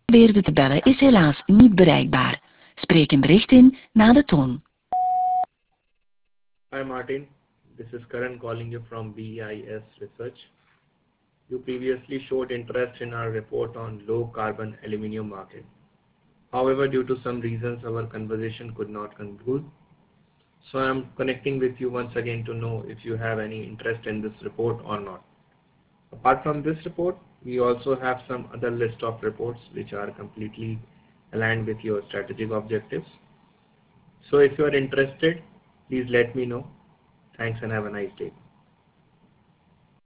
Probeerde te bellen is helaas niet bereikbaar. Spreek een bericht in na de toon. Hi Martin, this is Karan calling you from BIS Research. You previously showed interest in our report on low carbon aluminium market. However, due to some reasons, our conversation could not conclude. So I am connecting with you once again to know if you have any interest in this report or not. Apart from this report, we also have some other list of reports which are completely aligned with your strategic objectives. So if you are interested, please let me know. Thanks and have a nice day.